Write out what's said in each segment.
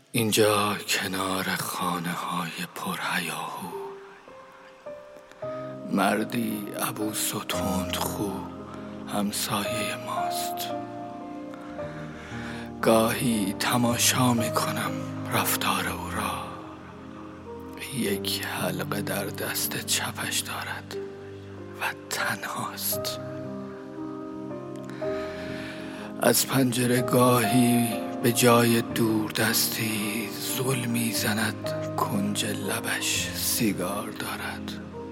اینجا کنار خانه های پرهیاهو، مردی عبوس و تندخو همسایه ماست. گاهی تماشا میکنم رفتار او را. یک حلقه در دست چپش دارد و تنهاست. از پنجره گاهی به جای دوردستی زل میزند، کنج لبش سیگار دارد.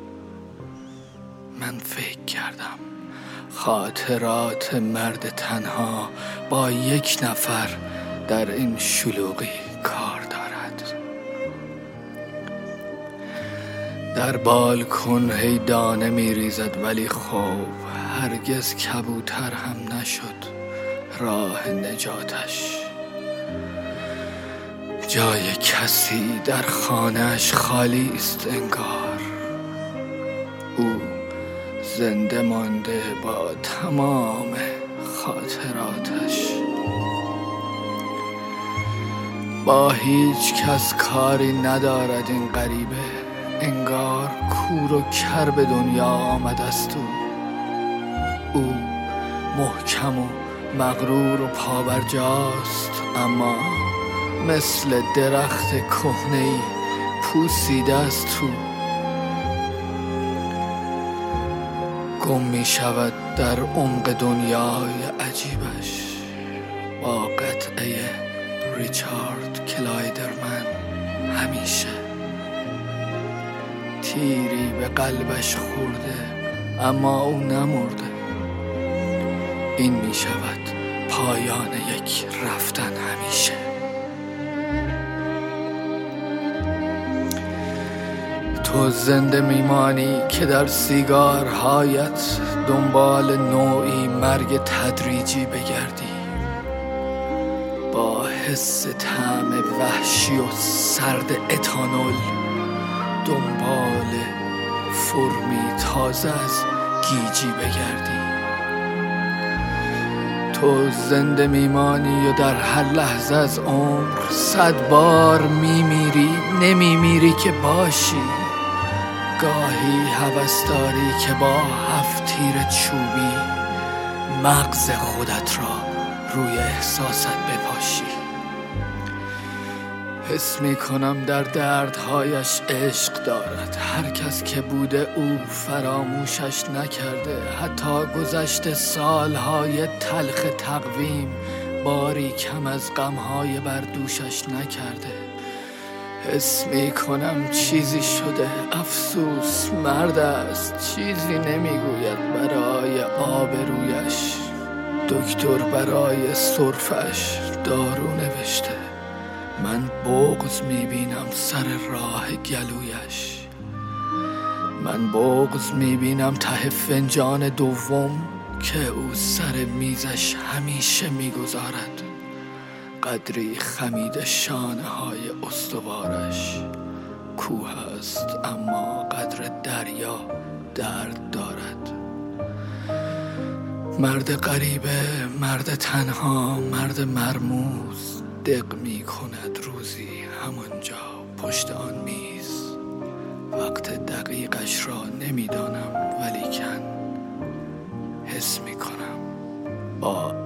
من فکر کردم خاطرات مرد تنها با یک نفر در این شلوغی کار دارد. در بالکن هی دانه میریزد، ولی خب هرگز کبوتر هم نشد راه نجاتش. جای کسی در خانه‌اش خالی است انگار. او زنده مانده با تمام خاطراتش. با هیچ کس کاری ندارد این غریبه، انگار کور و کر به دنیا آمده است. او محکم و مغرور و پابرجاست، اما مثل درخت کهنه‌ای پوسیده است تو. گم می شود در عمق دنیای عجیبش با قطعه ریچارد کلایدرمن. همیشه تیری به قلبش خورده اما او نمرده. این می شود پایان یک رفتن همیشه. تو زنده میمانی که در سیگارهایت دنبال نوعی مرگ تدریجی بگردی، با حس طعم وحشی و سرد اتانول دنبال فرمی تازه از گیجی بگردی. تو زنده میمانی و در هر لحظه از عمر 100 بار میمیری، نمیمیری که باشی. گاهی هوس داری که با 7 تیر چوبی مغز خودت را روی احساست بپاشی. حس میکنم در دردهایش عشق دارد. هر کس که بوده او فراموشش نکرده. حتی گذشته سالهای تلخ تقویم باری کم از غمهای بر دوشش نکرده. حس میکنم چیزی شده، افسوس مرد است، چیزی نمیگوید برای آبرویش. دکتر برای سرفش دارو نوشته. من بغض میبینم سر راه گلویش. من بغض میبینم ته فنجان دوم که او سر میزش همیشه میگذارد. قدری خمید شانه های استوارش. کوه است اما قدر دریا درد دارد. مرد غریبه، مرد تنها، مرد مرموز دق می کند روزی همانجا پشت آن میز. وقت دقیقش را نمیدانم، ولیکن حس می کنم با